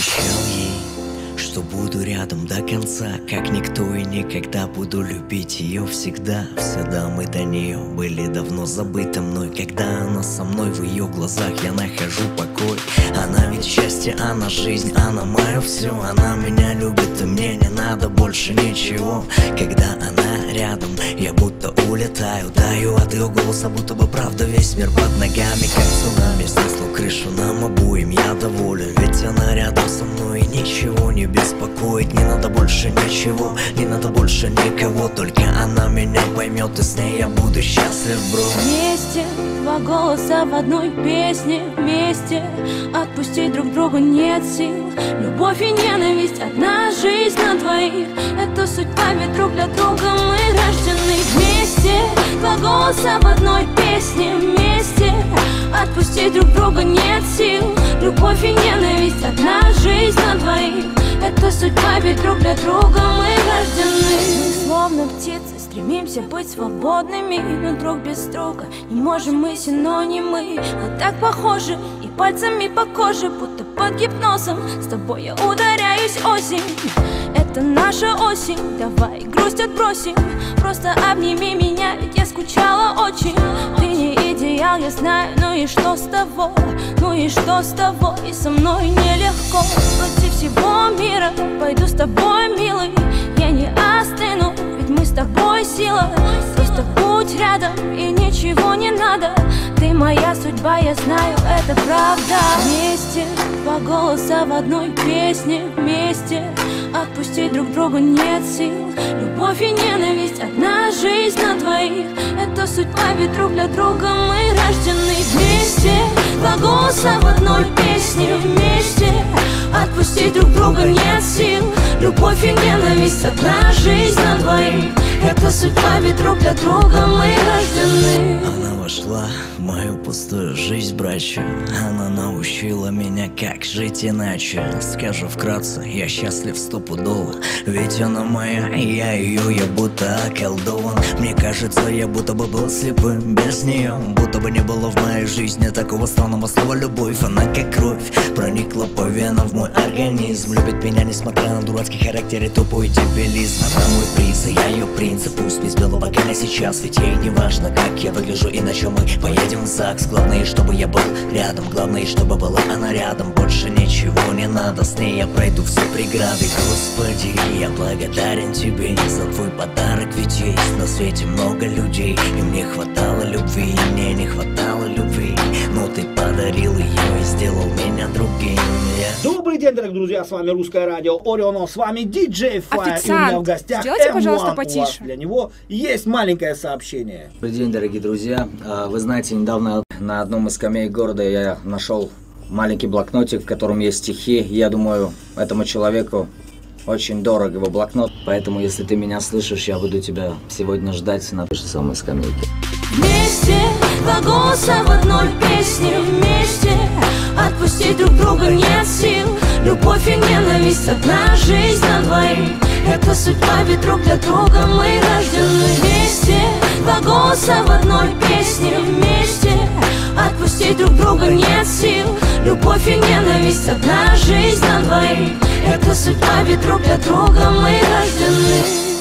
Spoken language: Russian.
обещал ей, что буду рядом до конца, как никто и никогда буду любить ее всегда. Все дамы до нее были давно забыты мной. Когда она со мной, в ее глазах я нахожу покой. Она ведь счастье, она жизнь, она мое все. Она меня любит, и мне не надо больше ничего. Когда она рядом, я будто улетаю, таю от ее голоса, будто бы правда весь мир под ногами, как цунами. Снесло крышу нам обоим, я доволен, ведь она рядом со мной и ничего не беспокоит. Не надо больше ничего, не надо больше никого, только она меня поймет, и с ней я буду счастлив, бро. Вместе, два голоса в одной песне. Вместе, отпустить друг друга нет сил. Любовь и ненависть, одна жизнь на двоих. Это судьба, ведь друг для друга мы рождены. Вместе, два голоса в одной песне. Вместе, отпустить друг друга нет сил. Любовь и ненависть, одна жизнь на двоих. Это судьба, ведь друг для друга мы рождены. Мы словно птицы, стремимся быть свободными, но друг без друга не можем, мы синонимы. Мы так похожи, и пальцами по коже, будто под гипнозом. С тобой я ударяюсь, осень. Это наша осень, давай грусть отбросим. Просто обними меня, ведь я скучала очень. Ты не идеал, я знаю, ну и что с того? Ну и что с того? И со мной нелегко. Против всего мира пойду с тобой, милый. Я не остыну, ведь мы с тобой сила. Просто будь рядом, и ничего не надо. Ты моя судьба, я знаю, это правда. Вместе, два голоса в одной песне. Вместе, отпустить друг друга нет сил. Любовь и ненависть, одна жизнь на двоих. Это судьба, ведь друг для друга мы рождены. Вместе, два голоса в одной песне. Вместе, отпустить друг друга нет сил. Любовь и ненависть, одна жизнь на двоих. Это судьба, ведь друг для друга мы рождены. Она вошла в мою пустую жизнь, братья. Она научила меня, как жить иначе. Скажу вкратце, я счастлив стопудово. Ведь она моя, и я ее, я будто околдован. Мне кажется, я будто бы был слепым без нее. Будто бы не было в моей жизни такого странного слова любовь. Она как кровь проникла по венам в мой организм. Любит меня, несмотря на дурацкий характер и тупой дебилизм. Она мой приз, и я ее принцип. Пусть без белого коня сейчас, ведь ей не важно, как я выгляжу и на чем мы поедем в ЗАГС. Главное, чтобы я был рядом, главное, чтобы была она рядом. Больше ничего не надо, с ней я пройду все преграды. Господи, я благодарен тебе за твой подарок, ведь есть на свете много людей. И мне хватало любви, и мне не хватало любви. Но ты подарил ее и сделал меня другим. Добрый день, дорогие друзья, с вами Русское радио Орион, с вами диджей Фай, и у меня в гостях сделайте, пожалуйста, М1. потише. Для него есть маленькое сообщение. Добрый день, дорогие друзья. Вы знаете, недавно на одном из скамеек города я нашел маленький блокнотик, в котором есть стихи. Я думаю, этому человеку очень дорог его блокнот. Поэтому, если ты меня слышишь, я буду тебя сегодня ждать на той же самой скамейке. Вместе, два голоса в одной песне. Вместе, отпустить друг друга нет сил. Любовь и ненависть, одна жизнь на двоих. Это судьба, ведь друг для друга мы рождены. Вместе, два голоса в одной песне. Вместе, отпустить друг друга нет сил. Любовь и ненависть, одна жизнь на двоих. Это судьба, ведь друг для друга мы рождены.